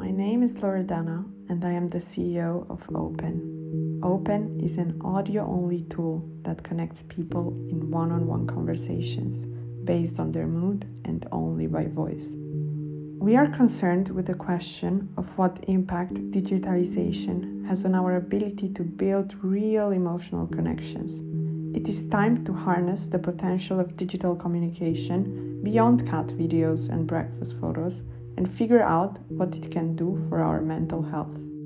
My name is Loredana and I am the CEO of Open. Open is an audio-only tool that connects people in one-on-one conversations based on their mood and only by voice. We are concerned with the question of what impact digitalization has on our ability to build real emotional connections. It is time to harness the potential of digital communication beyond cat videos and breakfast photos and figure out what it can do for our mental health.